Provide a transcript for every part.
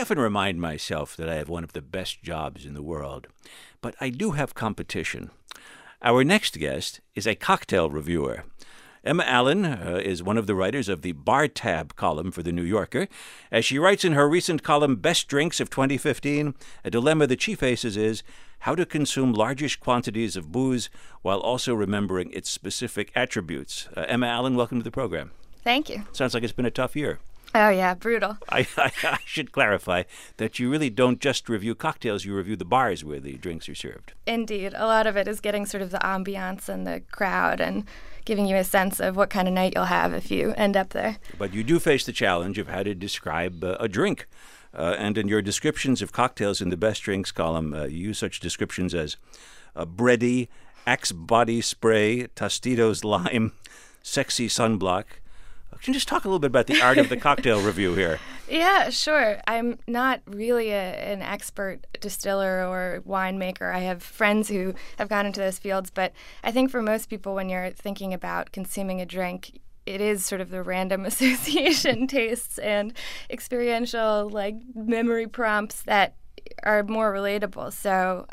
often remind myself that I have one of the best jobs in the world, but I do have competition. Our next guest is a cocktail reviewer. Emma Allen is one of the writers of the Bar Tab column for The New Yorker. As she writes in her recent column, Best Drinks of 2015, a dilemma that she faces is how to consume largish quantities of booze while also remembering its specific attributes. Emma Allen, welcome to the program. Thank you. Sounds like it's been a tough year. Oh, yeah, brutal. I should clarify that you really don't just review cocktails, you review the bars where the drinks are served. Indeed. A lot of it is getting sort of the ambiance and the crowd and giving you a sense of what kind of night you'll have if you end up there. But you do face the challenge of how to describe a drink. And in your descriptions of cocktails in the Best Drinks column, you use such descriptions as bready, Axe body spray, Tostitos lime, sexy sunblock. Can you just talk a little bit about the art of the cocktail review here? Yeah, sure. I'm not really an expert distiller or winemaker. I have friends who have gone into those fields, but I think for most people, when you're thinking about consuming a drink, it is sort of the random association tastes and experiential, like, memory prompts that are more relatable. So,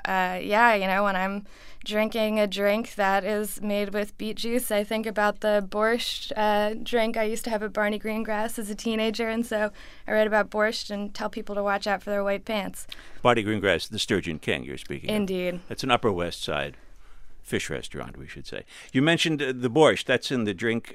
when I'm drinking a drink that is made with beet juice, I think about the borscht drink I used to have at Barney Greengrass as a teenager, and so I write about borscht and tell people to watch out for their white pants. Barney Greengrass, the Sturgeon King you're speaking Indeed. of. That's an Upper West Side fish restaurant, we should say. You mentioned the borscht. That's in the drink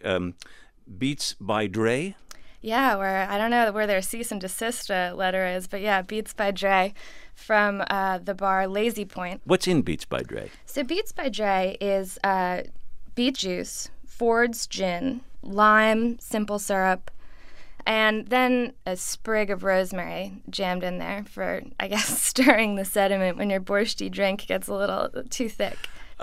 Beats by Dre. Yeah, where I don't know where their cease and desist letter is, but yeah, Beats by Dre from the bar Lazy Point. What's in Beats by Dre? So Beats by Dre is beet juice, Ford's gin, lime, simple syrup, and then a sprig of rosemary jammed in there for, I guess, stirring the sediment when your borscht drink gets a little too thick.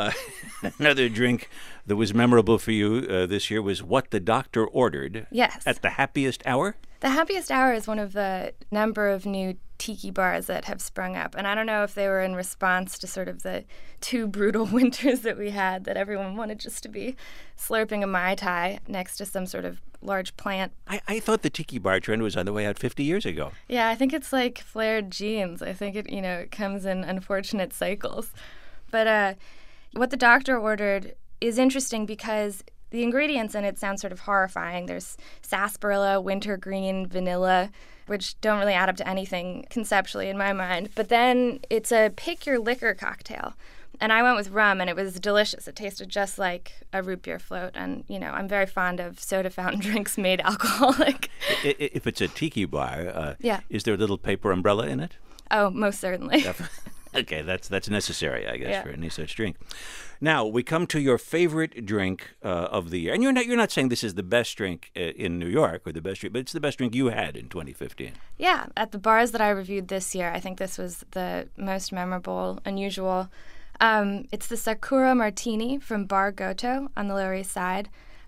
Another drink that was memorable for you this year was What the Doctor Ordered. Yes. At the Happiest Hour? The Happiest Hour is one of the number of new tiki bars that have sprung up. And I don't know if they were in response to sort of the two brutal winters that we had, that everyone wanted just to be slurping a Mai Tai next to some sort of large plant. I thought the tiki bar trend was on the way out 50 years ago. Yeah, I think it's like flared jeans. I think it comes in unfortunate cycles. But What the Doctor Ordered is interesting because the ingredients in it sound sort of horrifying. There's sarsaparilla, wintergreen, vanilla, which don't really add up to anything conceptually in my mind. But then it's a pick your liquor cocktail. And I went with rum, and it was delicious. It tasted just like a root beer float. And, I'm very fond of soda fountain drinks made alcoholic. If it's a tiki bar, yeah. Is there a little paper umbrella in it? Oh, most certainly. Okay, that's necessary, I guess, for any such drink. Now we come to your favorite drink of the year, and you're not saying this is the best drink in New York or the best drink, but it's the best drink you had in 2015. Yeah, at the bars that I reviewed this year, I think this was the most memorable, unusual. It's the Sakura Martini from Bar Goto on the Lower East Side.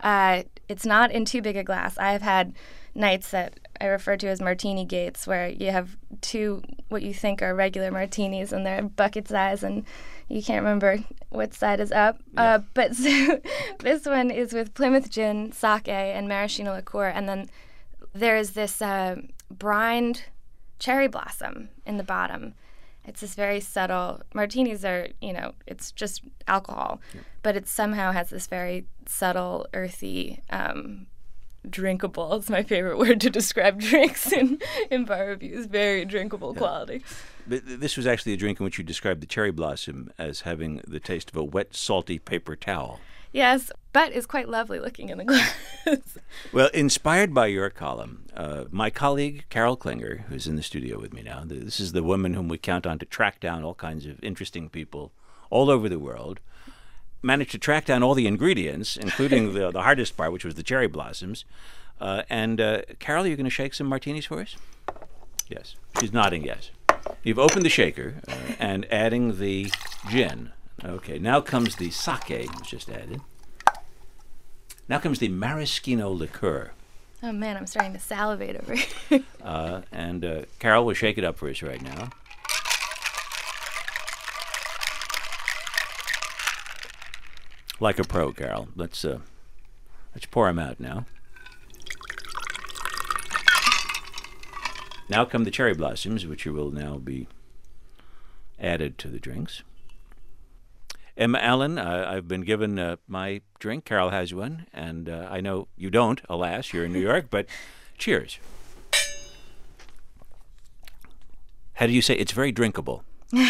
It's not in too big a glass. I have had nights that I refer to as martini gates, where you have two what you think are regular martinis and they're bucket size and you can't remember what side is up. Yeah. But so this one is with Plymouth gin, sake, and maraschino liqueur, and then there's this brined cherry blossom in the bottom. It's this very subtle. Martinis are, it's just alcohol, but it somehow has this very subtle, earthy, drinkable. It's my favorite word to describe drinks in bar reviews. Very drinkable quality. But this was actually a drink in which you described the cherry blossom as having the taste of a wet, salty paper towel. Yes, but is quite lovely looking in the glass. Well, inspired by your column, my colleague Carol Klinger, who's in the studio with me now, this is the woman whom we count on to track down all kinds of interesting people all over the world, managed to track down all the ingredients, including the hardest part, which was the cherry blossoms. Carol, you're going to shake some martinis for us? Yes. She's nodding yes. You've opened the shaker and adding the gin. Okay, now comes the sake, that was just added. Now comes the maraschino liqueur. Oh, man, I'm starting to salivate over here. Carol will shake it up for us right now. Like a pro, Carol. Let's pour them out now. Now come the cherry blossoms, which will now be added to the drinks. Emma Allen, I've been given my drink. Carol has one, and I know you don't, alas, you're in New York, but cheers. How do you say? It's very drinkable.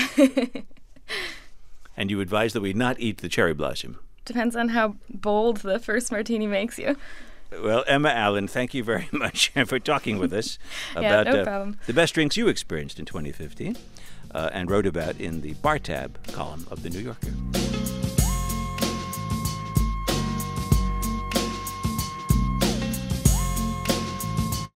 And you advise that we not eat the cherry blossom. Depends on how bold the first martini makes you. Well, Emma Allen, thank you very much for talking with us Yeah, about no problem. the best drinks you experienced in 2015 and wrote about in the Bar Tab column of The New Yorker.